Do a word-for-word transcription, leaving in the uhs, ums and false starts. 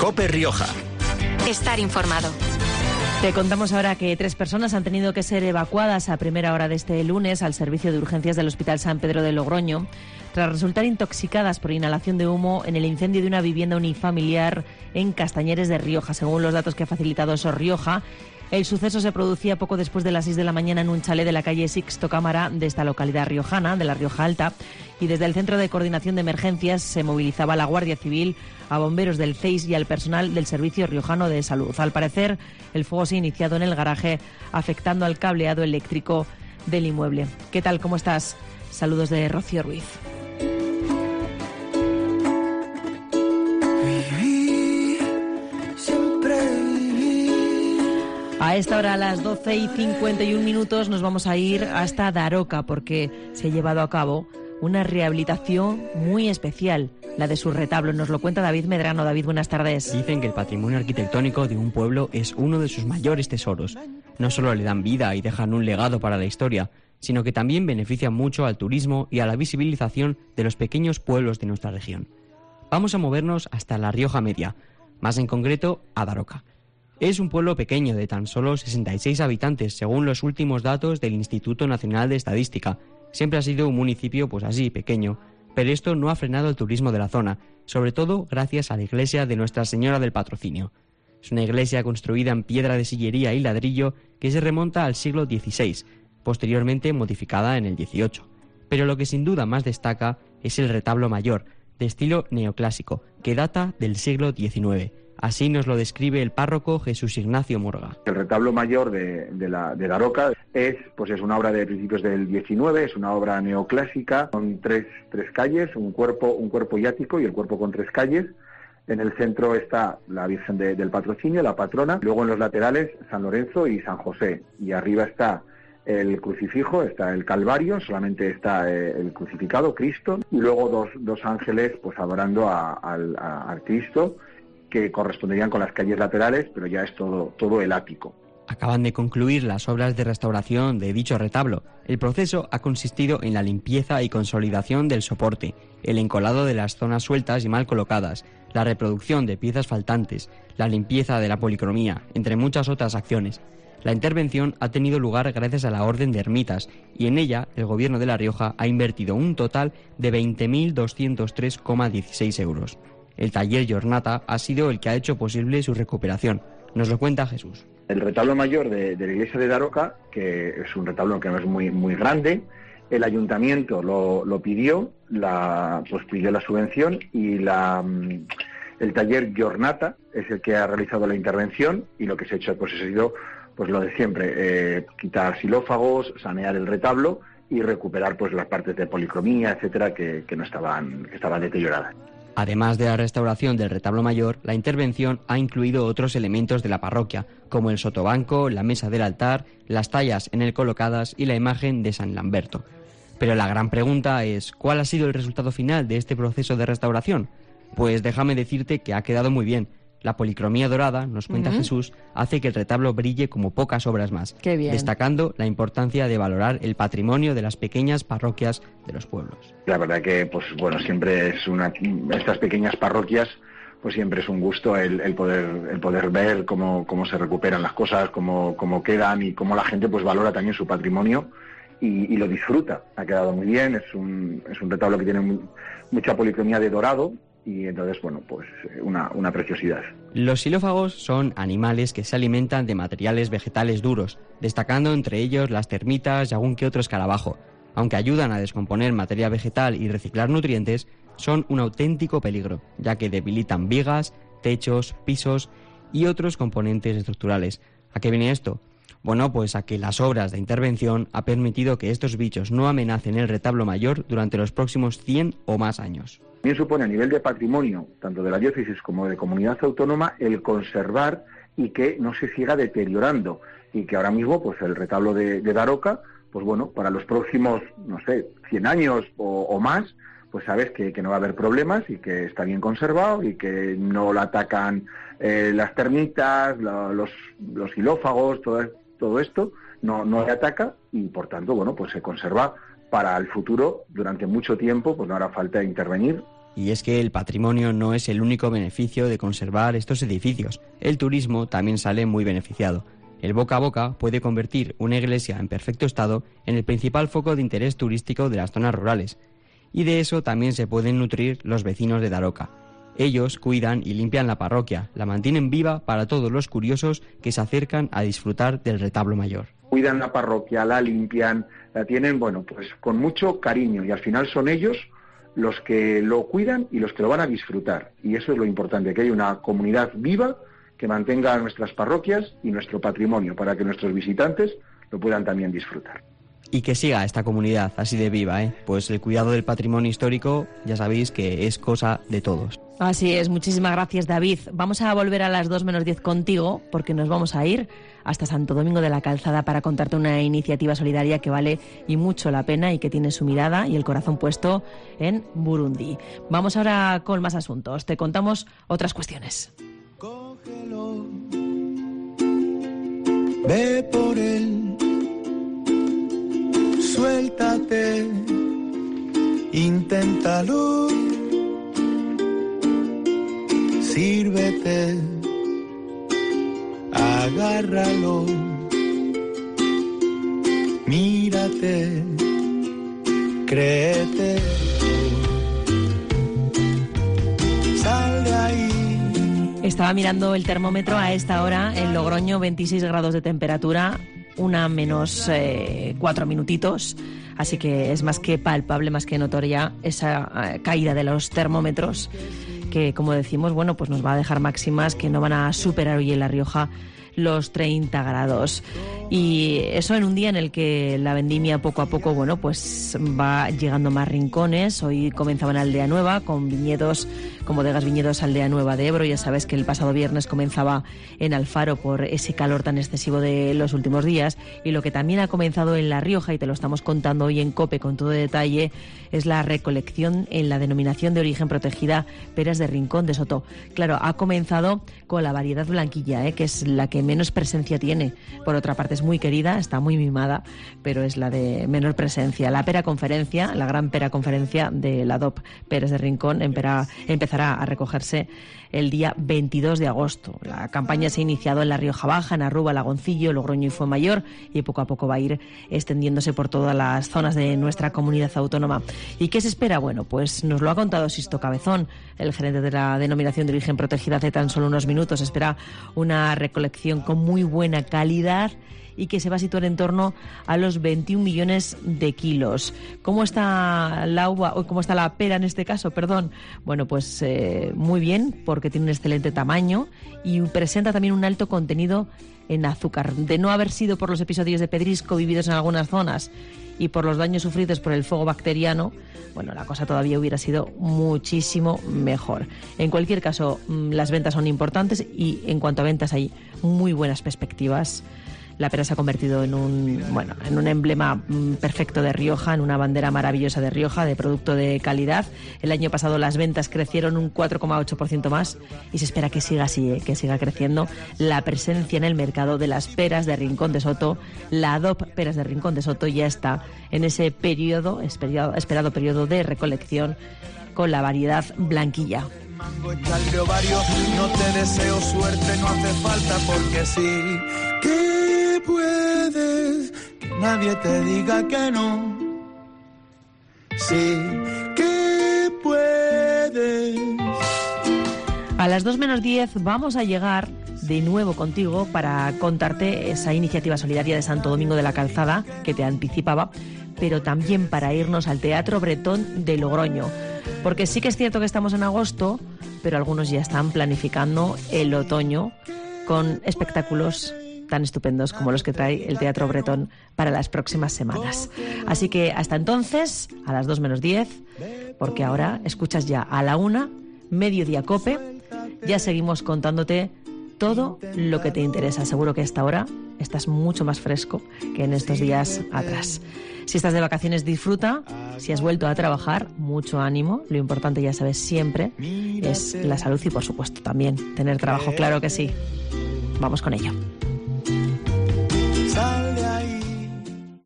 COPE Rioja. Estar informado. Te contamos ahora que tres personas han tenido que ser evacuadas a primera hora de este lunes al servicio de urgencias del Hospital San Pedro de Logroño tras resultar intoxicadas por inhalación de humo en el incendio de una vivienda unifamiliar en Castañeres de Rioja. Según los datos que ha facilitado SOS Rioja, el suceso se producía poco después de las seis de la mañana en un chalet de la calle Sixto Cámara de esta localidad riojana, de la Rioja Alta, y desde el Centro de Coordinación de Emergencias se movilizaba la Guardia Civil, a bomberos del C E I S y al personal del Servicio Riojano de Salud. Al parecer, el fuego se ha iniciado en el garaje, afectando al cableado eléctrico del inmueble. ¿Qué tal? ¿Cómo estás? Saludos de Rocío Ruiz. A esta hora, a las doce y cincuenta y un minutos, nos vamos a ir hasta Daroca porque se ha llevado a cabo una rehabilitación muy especial, la de su retablo. Nos lo cuenta David Medrano. David, buenas tardes. Dicen que el patrimonio arquitectónico de un pueblo es uno de sus mayores tesoros. No solo le dan vida y dejan un legado para la historia, sino que también benefician mucho al turismo y a la visibilización de los pequeños pueblos de nuestra región. Vamos a movernos hasta La Rioja Media, más en concreto a Daroca. Es un pueblo pequeño de tan solo sesenta y seis habitantes, según los últimos datos del Instituto Nacional de Estadística. Siempre ha sido un municipio pues así, pequeño, pero esto no ha frenado el turismo de la zona, sobre todo gracias a la iglesia de Nuestra Señora del Patrocinio. Es una iglesia construida en piedra de sillería y ladrillo que se remonta al siglo dieciséis, posteriormente modificada en el dieciocho. Pero lo que sin duda más destaca es el retablo mayor, de estilo neoclásico, que data del siglo diecinueve. Así nos lo describe el párroco Jesús Ignacio Murga. El retablo mayor de, de, la, de Daroca es, pues es una obra de principios del diecinueve, es una obra neoclásica con tres, tres calles, un cuerpo, un cuerpo y ático y el cuerpo con tres calles. En el centro está la Virgen de, del Patrocinio, la patrona, luego en los laterales San Lorenzo y San José, y arriba está el crucifijo, está el Calvario, solamente está eh, el crucificado, Cristo, y luego dos, dos ángeles pues adorando a, al, a, al Cristo, que corresponderían con las calles laterales, pero ya es todo, todo el ático. Acaban de concluir las obras de restauración de dicho retablo. El proceso ha consistido en la limpieza y consolidación del soporte, el encolado de las zonas sueltas y mal colocadas, la reproducción de piezas faltantes, la limpieza de la policromía, entre muchas otras acciones. La intervención ha tenido lugar gracias a la Orden de Ermitas y en ella el Gobierno de La Rioja ha invertido un total de veinte mil doscientos tres coma dieciséis euros. El taller Jornata ha sido el que ha hecho posible su recuperación. Nos lo cuenta Jesús. El retablo mayor de, de la iglesia de Daroca, que es un retablo que no es muy, muy grande, el ayuntamiento lo, lo pidió, la, pues pidió la subvención y la, el taller Jornata es el que ha realizado la intervención y lo que se ha hecho pues, ha sido pues, lo de siempre, eh, quitar xilófagos, sanear el retablo y recuperar pues, las partes de policromía, etcétera, que, que no estaban, que estaban deterioradas. Además de la restauración del retablo mayor, la intervención ha incluido otros elementos de la parroquia, como el sotobanco, la mesa del altar, las tallas en él colocadas y la imagen de San Lamberto. Pero la gran pregunta es, ¿cuál ha sido el resultado final de este proceso de restauración? Pues déjame decirte que ha quedado muy bien. La policromía dorada, nos cuenta uh-huh. Jesús, hace que el retablo brille como pocas obras más, Qué bien. Destacando la importancia de valorar el patrimonio de las pequeñas parroquias de los pueblos. La verdad que, pues bueno, siempre es una, estas pequeñas parroquias, pues siempre es un gusto el, el poder el poder ver cómo, cómo se recuperan las cosas, cómo, cómo quedan y cómo la gente pues valora también su patrimonio y, y lo disfruta. Ha quedado muy bien, es un, es un retablo que tiene muy, mucha policromía de dorado. Y entonces, bueno, pues una, una preciosidad. Los xilófagos son animales que se alimentan de materiales vegetales duros, destacando entre ellos las termitas y algún que otro escarabajo. Aunque ayudan a descomponer materia vegetal y reciclar nutrientes, son un auténtico peligro, ya que debilitan vigas, techos, pisos y otros componentes estructurales. ¿A qué viene esto? Bueno, pues a que las obras de intervención han permitido que estos bichos no amenacen el retablo mayor durante los próximos cien o más años. También supone a nivel de patrimonio, tanto de la diócesis como de comunidad autónoma, el conservar y que no se siga deteriorando. Y que ahora mismo, pues el retablo de, de Daroca, pues bueno, para los próximos, no sé, cien años o, o más, pues sabes que, que no va a haber problemas y que está bien conservado y que no la atacan eh, las termitas, la, los, los xilófagos, todo, todo esto, no, no le ataca y por tanto, bueno, pues se conserva para el futuro durante mucho tiempo, pues no hará falta intervenir Y es que el patrimonio no es el único beneficio de conservar estos edificios. El turismo también sale muy beneficiado. El boca a boca puede convertir una iglesia en perfecto estado en el principal foco de interés turístico de las zonas rurales. Y de eso también se pueden nutrir los vecinos de Daroca. Ellos cuidan y limpian la parroquia, la mantienen viva para todos los curiosos que se acercan a disfrutar del retablo mayor. Cuidan la parroquia, la limpian, la tienen, bueno, pues con mucho cariño, y al final son ellos los que lo cuidan y los que lo van a disfrutar. Y eso es lo importante, que hay una comunidad viva que mantenga nuestras parroquias y nuestro patrimonio para que nuestros visitantes lo puedan también disfrutar. Y que siga esta comunidad así de viva, ¿eh? Pues el cuidado del patrimonio histórico, ya sabéis que es cosa de todos. Así es, muchísimas gracias, David. Vamos a volver a las dos menos diez contigo, porque nos vamos a ir hasta Santo Domingo de la Calzada para contarte una iniciativa solidaria que vale y mucho la pena y que tiene su mirada y el corazón puesto en Burundi. Vamos ahora con más asuntos. Te contamos otras cuestiones. Cógelo, ve por él, suéltate, inténtalo, sírvete, agárralo, mírate, créete, sal de ahí. Estaba mirando el termómetro a esta hora en Logroño, veintiséis grados de temperatura, una menos eh, cuatro minutitos, así que es más que palpable, más que notoria esa eh, caída de los termómetros que, como decimos, bueno, pues nos va a dejar máximas que no van a superar hoy en La Rioja los treinta grados. Y eso en un día en el que la vendimia poco a poco, bueno, pues va llegando más rincones. Hoy comenzaba en Aldea Nueva con viñedos, con bodegas viñedos Aldea Nueva de Ebro. Ya sabes que el pasado viernes comenzaba en Alfaro por ese calor tan excesivo de los últimos días. Y lo que también ha comenzado en La Rioja, y te lo estamos contando hoy en COPE con todo detalle, es la recolección en la denominación de origen protegida Peras de Rincón de Soto. Claro, ha comenzado con la variedad blanquilla, ¿eh? Que es la que menos presencia tiene. Por otra parte, es muy querida, está muy mimada, pero es la de menor presencia. La pera conferencia, la gran pera conferencia de la D O P Peras de Rincón empera, empezará a recogerse el día veintidós de agosto. La campaña se ha iniciado en La Rioja Baja, en Arruba, Lagoncillo, Logroño y Fuenmayor, y poco a poco va a ir extendiéndose por todas las zonas de nuestra comunidad autónoma. ¿Y qué se espera? Bueno, pues nos lo ha contado Sisto Cabezón, el gerente de la denominación de origen protegida, hace tan solo unos minutos. Espera una recolección con muy buena calidad y que se va a situar en torno a los veintiún millones de kilos. ¿Cómo está la uva, o cómo está la pera en este caso, perdón? Bueno, pues eh, muy bien, porque tiene un excelente tamaño y presenta también un alto contenido en azúcar. De no haber sido por los episodios de pedrisco vividos en algunas zonas y por los daños sufridos por el fuego bacteriano, bueno, la cosa todavía hubiera sido muchísimo mejor. En cualquier caso, las ventas son importantes y en cuanto a ventas hay muy buenas perspectivas. La pera se ha convertido en un, bueno, en un emblema perfecto de Rioja, en una bandera maravillosa de Rioja, de producto de calidad. El año pasado las ventas crecieron un cuatro coma ocho por ciento más y se espera que siga así, ¿eh? que siga creciendo la presencia en el mercado de las peras de Rincón de Soto. La D O P Peras de Rincón de Soto ya está en ese periodo, esperado, esperado periodo de recolección con la variedad blanquilla. No te deseo suerte, no hace falta porque sí. Que puedes, que nadie te diga que no. Sí, que puedes. A las dos menos diez vamos a llegar de nuevo contigo para contarte esa iniciativa solidaria de Santo Domingo de la Calzada que te anticipaba, pero también para irnos al Teatro Bretón de Logroño. Porque sí que es cierto que estamos en agosto, pero algunos ya están planificando el otoño con espectáculos tan estupendos como los que trae el Teatro Bretón para las próximas semanas. Así que hasta entonces, a las dos menos diez, porque ahora escuchas ya a la una, Mediodía Cope, ya seguimos contándote todo lo que te interesa. Seguro que a esta hora estás mucho más fresco que en estos días atrás. Si estás de vacaciones, disfruta. Si has vuelto a trabajar, mucho ánimo. Lo importante, ya sabes, siempre es la salud y, por supuesto, también tener trabajo. Claro que sí. Vamos con ello.